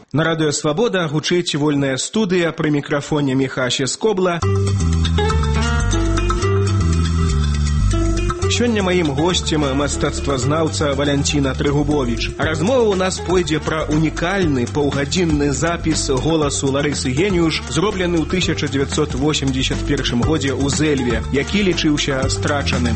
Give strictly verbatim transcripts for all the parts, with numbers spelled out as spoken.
На радыё «Свабода» гучыць вольная студыя, пры мікрафоне Міхася Скобла. Сёння маім госцем мастацтвазнаўца Валянціна Трыгубовіч. Размова ў нас пойдзе пра унікальны паўгадзінны запіс голасу Ларысы Геніюш, зроблены ў тысяча дзевяцьсот восемьдесят першым годзе ў Зэльве, які лічыўся страчаным.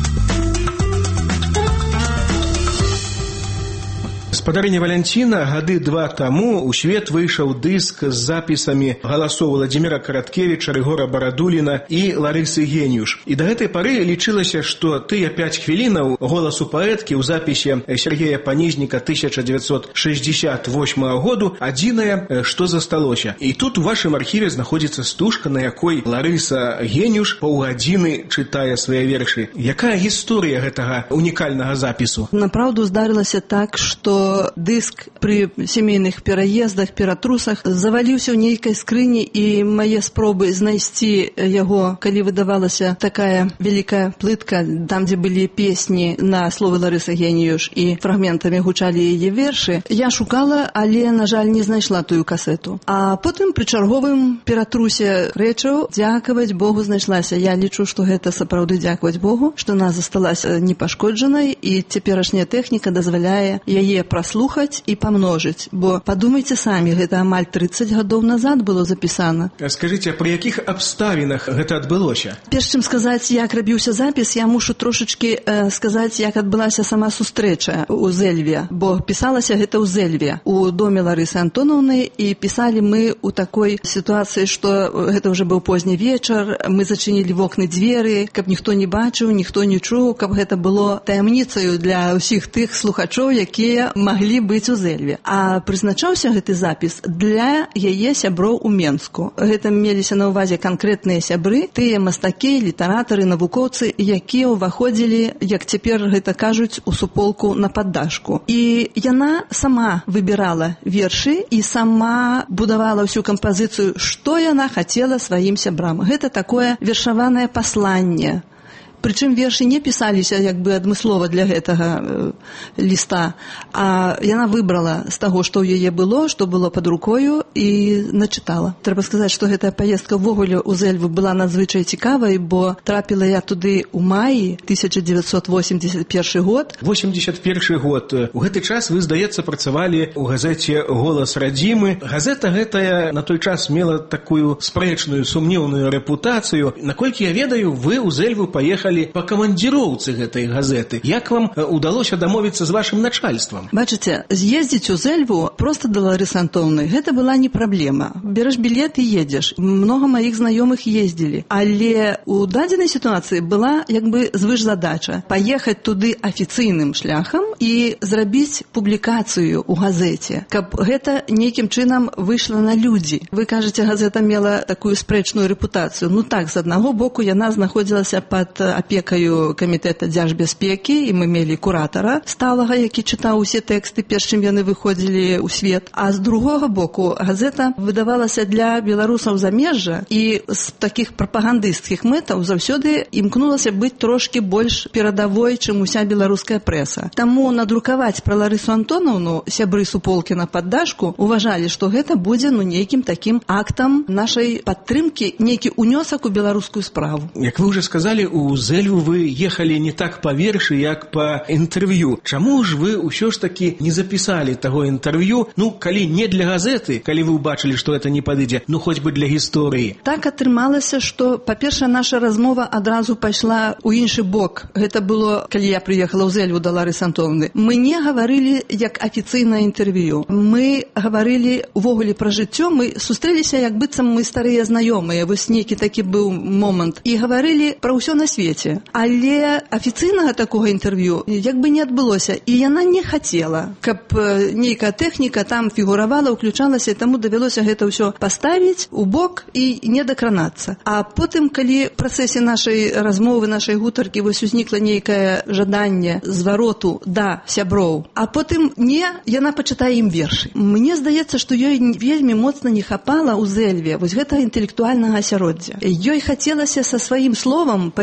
Спадарыня Валянціна, гады два таму ў свет выйшаў дыск з запісамі галасоў Владзіміра Караткевіча, Рыгора Барадуліна і Ларысы Геніюш. І да гэтай пары лічылася, што тыя пяць хвілінаў голасу паэткі ў запісе Сергея Панізніка тысяча дзевяцьсот шэсцьдзесят восьмага году адзінае, што засталося. І тут у вашым архіве знаходзіцца стужка, на якой Ларыса Геніюш паўгадзіны чытае свае вершы. Якая гісторыя гэтага унікальнага запісу? Напраўду здарылася так, што дыск пры сямейных пераездах, ператрусах заваліўся ў нейкай скрыні, і мае спробы знайсці яго, калі выдавалася такая вялікая плытка, там, дзе былі песні на словы Ларысы Геніюш і фрагментамі гучалі яе вершы, я шукала, але, на жаль, не знайшла тую касету. А потым пры чарговым ператрусе рэчаў, дзякаваць Богу, знайшлася. Я лічу, што гэта сапраўды дзякаваць Богу, што она засталася непашкоджанай, і цяперашняя тэхніка дазваляе яе праслухаць і памножыць. Бо падумайце самі, гэта амаль трыццаць гадоў назад было запісана. Скажыце, пры якіх абставінах гэта адбылося? Перш чым сказаць, як рабіўся запіс, я мушу трошачкі э, сказаць, як адбылася сама сустрэча ў Зэльве. Бо пісалася гэта ў Зэльве, у доме Ларысы Антонаўны, і пісалі мы ў такой сітуацыі, што гэта ўжо быў позні вечар, мы зачынілі вокны дзверы, каб ніхто не бачыў, ніхто не чуў, каб гэта было таямніцаю для ўсіх тых слухачоў, якія маглі быць у Зэльве. А прызначаўся гэты запіс для яе сяброў у Менску. Гэта меліся на ўвазе канкрэтныя сябры, тыя мастакі, літаратары, навукоўцы, якія ўваходзілі, як цяпер гэта кажуць, у суполку на паддашку. І яна сама выбірала вершы і сама будавала ўсю кампазіцыю, што яна хацела сваім сябрам. Гэта такое вершаванае пасланне. Прычым вершы не пісаліся як бы адмыслова для гэтага э, ліста, а яна выбрала з таго, што ў яе было, што было пад рукою, і начытала. Трэба сказаць, што гэтая паездка ўвогуле ў Зэльву была надзвычай цікавай, бо трапіла я туды ў маі тысяча дзевяцьсот восемьдесят першы год. восемьдесят першы год. У гэты час вы, здаецца, працавалі ў газеце «Голас радзімы». Газета гэтая на той час мела такую спрэчную, сумнеўную рэпутацыю. Наколькі я ведаю, вы ў Зэльву паехалі па камандзіроўцы гэтай газеты. Як вам удалося дамовіцца з вашым начальствам? Бачыце, з'ездзіць у Зэльву проста да Ларысы Антоўны, гэта была не праблема. Бераш білет і едзеш. Многа маіх знаёмых ездзілі. Але у дадзенай сітуацыі была як бы звышзадача паехаць туды афіцыйным шляхам і зрабіць публікацыю ў газеце, каб гэта нейкім чынам выйшла на людзі. Вы кажаце, газета мела такую спрэчную рэпутацыю. Ну так, з аднаго боку яна знаходзілася пад апекаю камітэта дзяржбяспекі, і мы мелі куратара сталага, які чытаў усе тэксты, перш чым яны выходзілі ў свет. А з другога боку газета выдавалася для беларусаў замежжа, і з такіх прапагандысцкіх мэтаў заўсёды імкнулася быць трошкі больш перадавой, чым уся беларуская прэса. Таму надрукаваць пра Ларысу Антонаўну сябры суполкі на паддашку уважалі, што гэта будзе ну нейкім такім актам нашай падтрымкі, нейкі унёсак у беларускую справу. Як вы ўжо сказалі, у Зэльву вы ехалі не так па вершы, як па інтэрв'ю. Чаму ж вы ўсё ж такі не запісалі таго інтэрв'ю, ну, калі не для газеты, калі вы ўбачылі, што гэта не падыдзе, ну, хоць бы для гісторыі? Так атрымалася, што, па-першае, наша размова адразу пайшла ў іншы бок. Гэта было, калі я прыехала ў Зэльву да Ларысы Антоўны. Мы не гаварылі як афіцыйнае інтэрв'ю. Мы гаварылі увогуле пра жыццё, мы сустрэліся, як быццам мы старыя знаёмыя, вось нейкі такі быў момант, і гаварылі пра ўсё на свеце. Але афіцыйнага такога інтэрв'ю як бы не адбылося, і яна не хацела, каб нейкая тэхніка там фігуравала, уключалася, і таму давялося гэта ўсё паставіць у бок і не дакранацца. А потым, калі в працэсе нашай размовы, нашай гутаркі вось узнікла нейкае жаданне звароту да сяброў, а потым не, яна пачытае ім вершы. Мне здаецца, што ёй вельмі моцна не хапала ў Зэльве вось гэтага інтэлектуальнага асяроддзя. Ёй хацелася са сваім словам паэтычным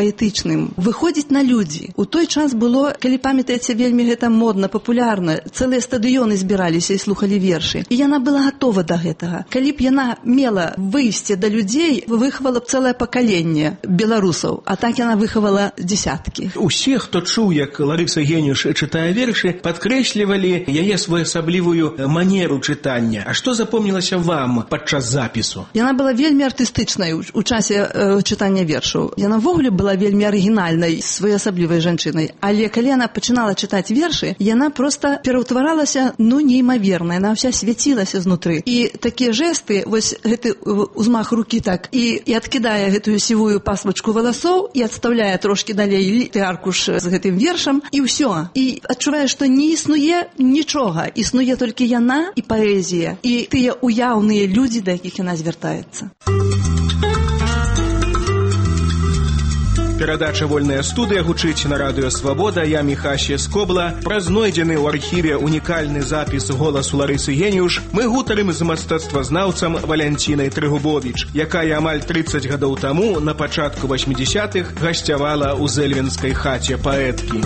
публічным, выходзіць на людзі. У той час было, калі памятаеце, вельмі гэта модна, папулярна, цэлыя стадыёны збіраліся і слухалі вершы. І яна была гатова да гэтага. Калі б яна мела выйсце да людзей, выхавала б цэлае пакаленне беларусаў, а так яна выхавала дзесяткі. Усе, хто чуў, як Ларыса Геніуш чытае вершы, падкрэслівалі яе своеасаблівую манеру чытання. А што запомнілася вам падчас запісу? Яна была вельмі артыстычнай у часе э, чытання вершаў. Яна ввогуле была вельмі арыгінальнай, своеасаблівай жанчынай. Але калі яна пачынала чытаць вершы, яна проста пераўтваралася, ну, неймаверна. Яна ўся свяцілася знутры. І такія жэсты, вось гэты узмах рукі так, і, і адкідае гэтую сівую пасмачку валасоў і адстаўляе трошкі далей ты аркуш з гэтым вершам, і ўсё. І адчувае, што не існуе нічога. Існуе толькі яна і паэзія, і тыя уяўныя людзі, да якіх яна звяртаецца. Перадача «Вольная студыя» гучыць на радыё «Свабода». Я Міхася Скобла. Пра знойдзены ў архіве унікальны запіс голасу Ларысы Геніуш мы гутарым з мастацтвазнаўцам Валянцінай Трыгубовіч, якая амаль трыццаць гадоў таму на пачатку васьмідзясятых гасцявала ў зэльвенскай хаце паэткі.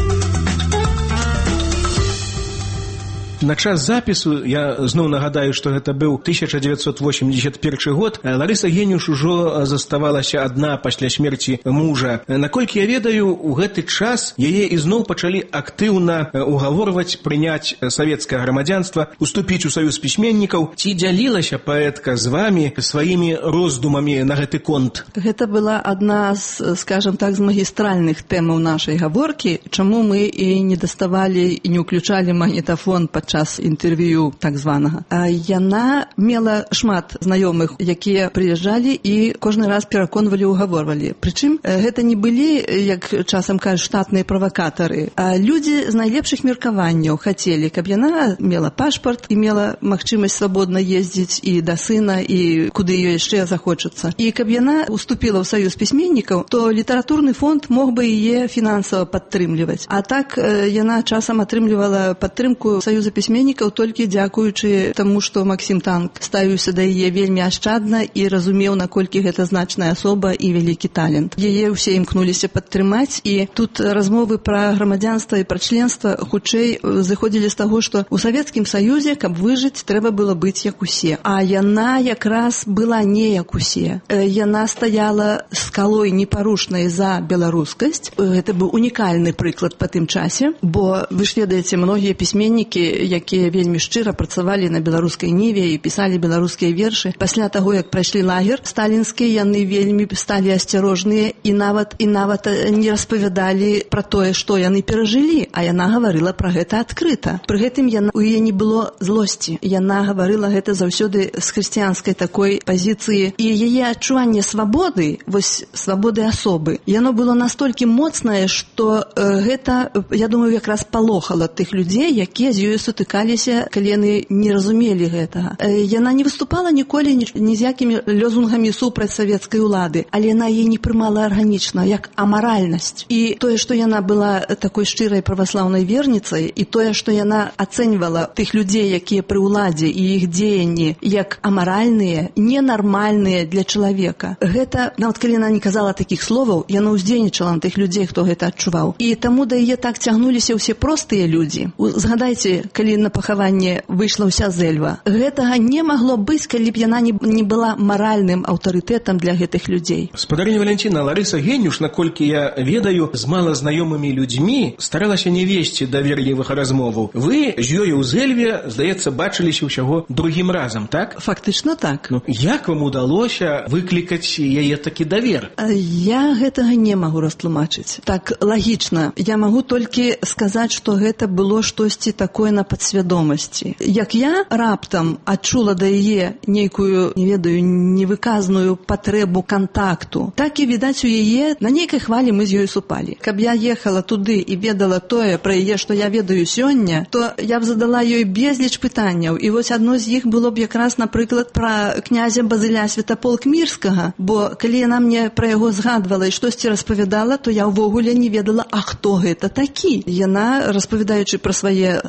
На час запісу, я зноў нагадаю, што гэта быў тысяча дзевяцьсот восемьдесят першы год, Ларыса Геніуш ужо заставалася адна пасля смерці мужа. Наколькі я ведаю, у гэты час яе ізноў пачалі актыўна угаворваць прыняць савецкае грамадзянства, уступіць у саюз пісьменнікаў. Ці дзялілася паэтка з вамі сваімі роздумамі на гэты конт? Гэта была адна з, скажем так, з магістральных тэмаў нашай гаворкі, чаму мы і не даставалі і не ўключалі магнітафон пад час інтэрв'ю так званага. Яна мела шмат знаёмых, якія прыязджалі і кожны раз пераконвалі, угаворвалі. Прычым гэта не былі, як часам кажуць, штатныя правакатары, а людзі з найлепшых меркаванняў хацелі, каб яна мела пашпарт і мела магчымасць свабодна ездзіць і да сына, і куды ёй яшчэ захочацца. І каб яна уступіла ў саюз пісьменнікаў, то літаратурны фонд мог бы яе фінансава падтрымліваць. А так яна часам атрымлівала падтрымку саюза пісьменнікаў толькі дзякуючы таму, што Максім Танк ставіўся да яе вельмі ашчадна і разумеў, наколькі гэта значная асоба і вялікі талент. Яе ўсе імкнуліся падтрымаць, і тут размовы пра грамадзянства і пра членства хутчэй зыходзілі з таго, што ў Савецкім Саюзе, каб выжыць, трэба было быць як усе. А яна якраз была не як усе. Яна стаяла скалой непарушнай за беларускасць. Гэта быў унікальны прыклад па тым часе, бо вы ж ведаеце, многія пісьменнікі, якія вельмі шчыра працавалі на беларускай ніве і пісалі беларускія вершы. Пасля таго, як прайшлі лагер сталінскі, яны вельмі сталі асцярожныя і нават і нават не распавядалі пра тое, што яны перажылі, а яна гаварыла пра гэта адкрыта. Пры гэтым яна, у яе не было злосці. Яна гаварыла гэта заўсёды з хрысціянскай такой пазіцыі. І яе адчуванне свабоды, вось свабоды асобы, яно было настолькі моцнае, што э, гэта, я думаю, якраз палохала тых людзей, якія з ёю сутыкаліся, калі яны не разумелі гэтага. Яна не выступала ніколі ні, ні з якімі лёзунгамі супраць савецкай улады, але яна яе не прымала арганічна, як амаральнасць. І тое, што яна была такой шчырай праваслаўнай верніцай, і тое, што яна ацэньвала тых людзей, якія пры ўладзе і іх дзеянні, як амаральныя, ненармальныя для чалавека. Гэта, нават калі яна не казала такіх словаў, яна ўздзейнічала на тых людзей, хто гэта адчуваў. І таму да яе так цягнуліся ўсе простыя людзі. Згадайце, калі на пахаванне выйшла ўся зэльва. Гэтага не магло быць, калі б яна не, не была маральным аўтарытэтам для гэтых людзей. Спадарыня Валянціна, Ларыса Геніуш, наколькі я ведаю, з малазнаёмымі людзьмі старалася не весці даверлівых размоваў. Вы з ёй у зэльве, здаецца, бачыліся ўсяго другім разам, так? Фактычна так. Ну, як вам удалося выклікаць яе такі давер? Я гэтага не магу растлумачыць. Так, лагічна. Я магу толькі сказаць, што гэта было штосьці такое на падсвядомасці. Як я раптам адчула да яе нейкую, не ведаю, невыказную патрэбу кантакту, так і, відаць, у яе на нейкай хвалі мы з ёй супалі. Каб я ехала туды і ведала тое пра яе, што я ведаю сёння, то я б задала ёй безліч пытанняў. І вось адно з іх было б якраз, напрыклад, пра князя Базыля Святаполк-Мірскага, бо калі яна мне пра яго згадвала і штосьці распавядала, то я ўвогуле не ведала, а хто гэта такі. Яна, распавядаючы пра свае лагерныя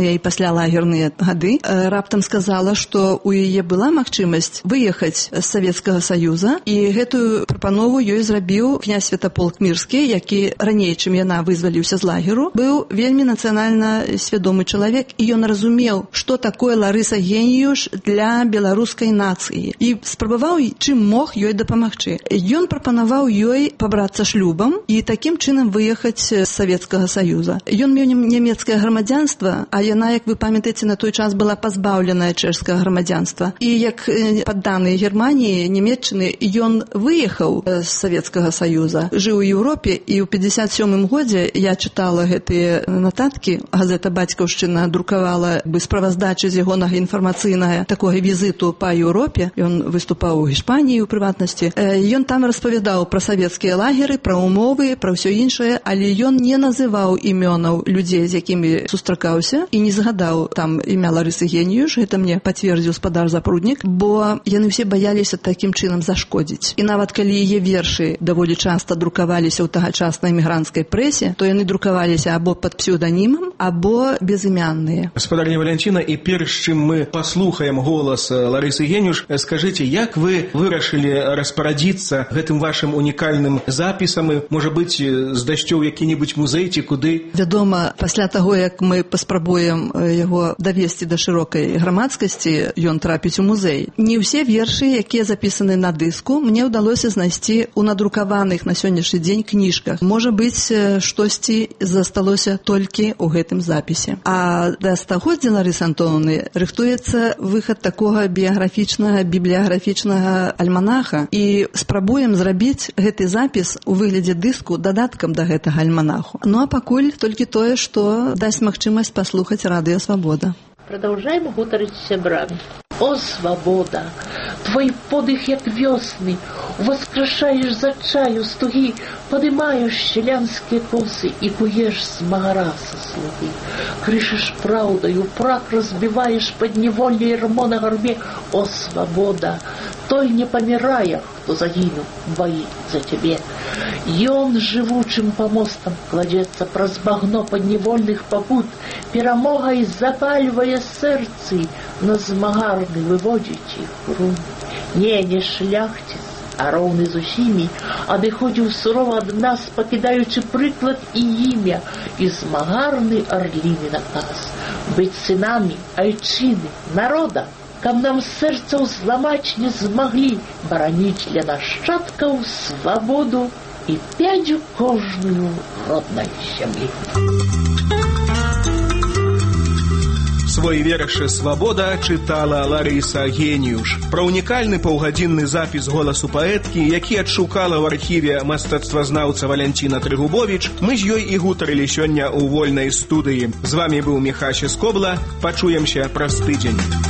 лагерныя і паслялагерныя гады, раптам сказала, што у яе была магчымасць выехаць з Савецкага Саюза, і гэтую прапанову ёй зрабіў князь Святаполк Мірскі, які раней, чым яна вызваліўся з лагеру, быў вельмі нацыянальна свядомы чалавек, і ён разумеў, што такое Ларыса Геніюш для беларускай нацыі, і спрабаваў, чым мог ёй дапамагчы. Ён прапанаваў ёй пабрацца шлюбам і такім чынам выехаць з Савецкага Саюза. Ён меў нямецкае грамадзянства, а яна, як вы памятаеце, на той час была пазбаўленая чэшскага грамадзянства. І як падданы Германіі, Нямецчыны, ён выехаў з Савецкага Саюза, жыў у Еўропе, і ў пятьдесят сёмым годзе я чытала гэтыя нататкі, газета «Бацькаўшчына» друкавала бы справаздачы з ягонага інфармацыйнага такога візіту па Еўропе. Ён выступаў у Іспаніі, у прыватнасці. Ён там распавядаў пра савецкія лагеры, пра умовы, пра ўсё іншае, але ён не называў імёнаў людзей, з якімі сустракаўся, і не згадаў там імя Ларысы Геніюш, гэта мне пацвердзіў спадар Запруднік, бо яны ўсе баяліся такім чынам зашкодзіць. І нават калі яе вершы даволі часта друкаваліся ў тагачаснай эмігранцкай прэсе, то яны друкаваліся або пад псеўданімам, або безымянныя. Гаспадарня Валянціна, і перш чым мы паслухаем голас Ларысы Геніюш, скажыце, як вы вырашылі распарадзіцца гэтым вашым унікальным запісам, можа быць, здасцё ў які-небудзь музей ці куды? Вядома, пасля таго, як мы паспрабуем яго давесці да шырокай грамадскасці, ён трапіць у музей. Не ўсе вершы, якія запісаны на дыску, мне ўдалося знайсці ў надрукаваных на сённяшні дзень кніжках. Можа быць, штосьці засталося толькі ў гэтым запісе. А да стагоддзя Ларысы Антоновны рыхтуецца выхад такога біяграфічнага, бібліяграфічнага альманаха, і спрабуем зрабіць гэты запіс у выглядзе дыску дадаткам да гэтага альманаху. Ну а пакуль толькі тое, што дасць магчымасць паслухаць радыё «Свабода». Продолжаем гутарыць з сябрамі. О, свобода! Твой подых, як вёсны, воскрешаешь за чаю стуги, подымаешь щелянские косы и куешь с магара со слуги. Крышишь правдою, прах разбиваешь подневолье ярмо на горбе. О, свобода! Той не помирая, кто загинул в бои за тебе. И он живучим помостом кладется праз багно подневольных попут, перамогой запаливая сердце, на змагарны выводить их грунт. Не, не шляхтец, а роўны з усімі, адыходзіў сурова ад нас, пакідаючы прыклад і імя, і змагарны арліны наказ быць сынамі айчыны, народа, каб нам сэрцаў зламаць не змаглі, бараніць для нашчадкаў свабоду і пядзю кожную роднай зямлі. Свой верш «Свобода» чытала Ларыса Геніюш. Пра унікальны паўгадзінны запіс голасу паэткі, які адшукала ў архіве мастацтвазнаўца Валянціна Трыгубовіч, мы з ёй і гутарылі сёння ў вольнай студыі. З вамі быў Міхася Скобла. Пачуемся праз тыдзень.